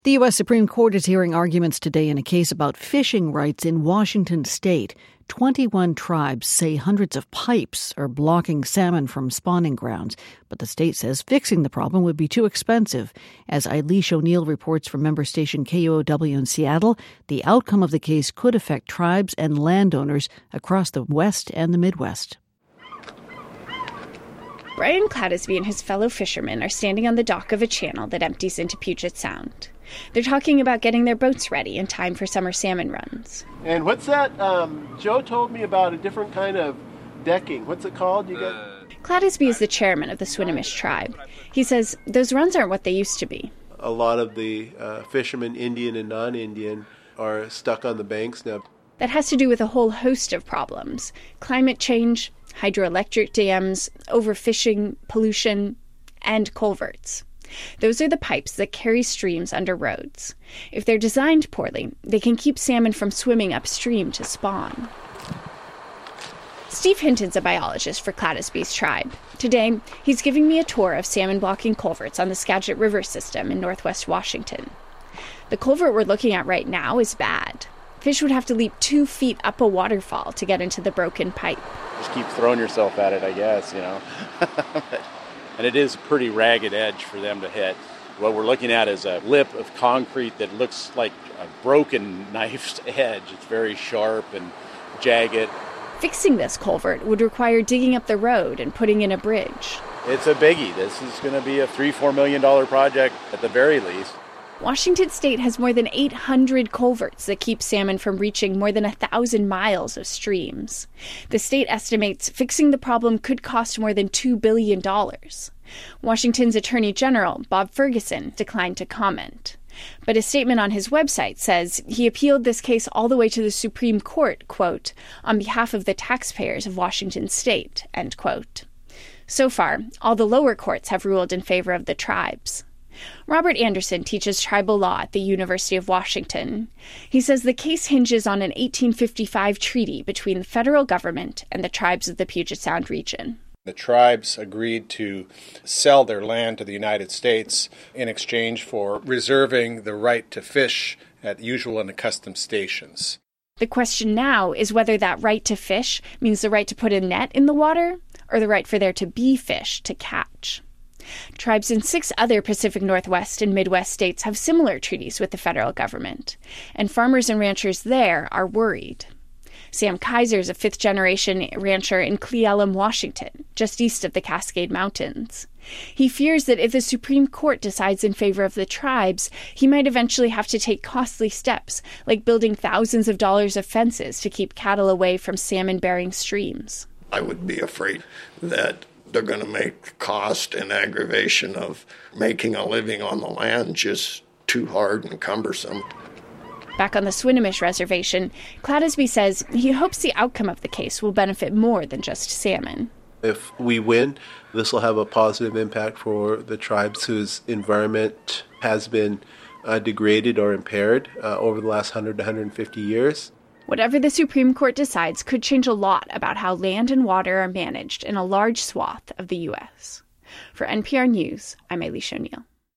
The U.S. Supreme Court is hearing arguments today in a case about fishing rights in Washington state. 21 tribes say hundreds of pipes are blocking salmon from spawning grounds, but the state says fixing the problem would be too expensive. As Eilish O'Neill reports from member station KUOW in Seattle, the outcome of the case could affect tribes and landowners across the West and the Midwest. Brian Clattersby and his fellow fishermen are standing on the dock of a channel that empties into Puget Sound. They're talking about getting their boats ready in time for summer salmon runs. And what's that? Joe told me about a different kind of decking. What's it called? Clattersby is the chairman of the Swinomish tribe. He says those runs aren't what they used to be. A lot of the fishermen, Indian and non-Indian, are stuck on the banks now. That has to do with a whole host of problems. Climate change, hydroelectric dams, overfishing, pollution, and culverts. Those are the pipes that carry streams under roads. If they're designed poorly, they can keep salmon from swimming upstream to spawn. Steve Hinton's a biologist for Clattersby's tribe. Today, he's giving me a tour of salmon-blocking culverts on the Skagit River system in northwest Washington. The culvert we're looking at right now is bad. Fish would have to leap 2 feet up a waterfall to get into the broken pipe. Just keep throwing yourself at it, I guess, And it is a pretty ragged edge for them to hit. What we're looking at is a lip of concrete that looks like a broken knife's edge. It's very sharp and jagged. Fixing this culvert would require digging up the road and putting in a bridge. It's a biggie. This is going to be a $3-4 million project at the very least. Washington state has more than 800 culverts that keep salmon from reaching more than 1,000 miles of streams. The state estimates fixing the problem could cost more than $2 billion. Washington's Attorney General, Bob Ferguson, declined to comment. But a statement on his website says he appealed this case all the way to the Supreme Court, quote, on behalf of the taxpayers of Washington state, end quote. So far, all the lower courts have ruled in favor of the tribes. Robert Anderson teaches tribal law at the University of Washington. He says the case hinges on an 1855 treaty between the federal government and the tribes of the Puget Sound region. The tribes agreed to sell their land to the United States in exchange for reserving the right to fish at usual and accustomed stations. The question now is whether that right to fish means the right to put a net in the water or the right for there to be fish to catch. Tribes in 6 other Pacific Northwest and Midwest states have similar treaties with the federal government, and farmers and ranchers there are worried. Sam Kaiser is a 5th-generation rancher in Cle Elum, Washington, just east of the Cascade Mountains. He fears that if the Supreme Court decides in favor of the tribes, he might eventually have to take costly steps, like building thousands of dollars of fences to keep cattle away from salmon-bearing streams. I would be afraid that they're going to make cost and aggravation of making a living on the land just too hard and cumbersome. Back on the Swinomish Reservation, Clattersby says he hopes the outcome of the case will benefit more than just salmon. If we win, this will have a positive impact for the tribes whose environment has been degraded or impaired over the last 100 to 150 years. Whatever the Supreme Court decides could change a lot about how land and water are managed in a large swath of the U.S. For NPR News, I'm Eilish O'Neill.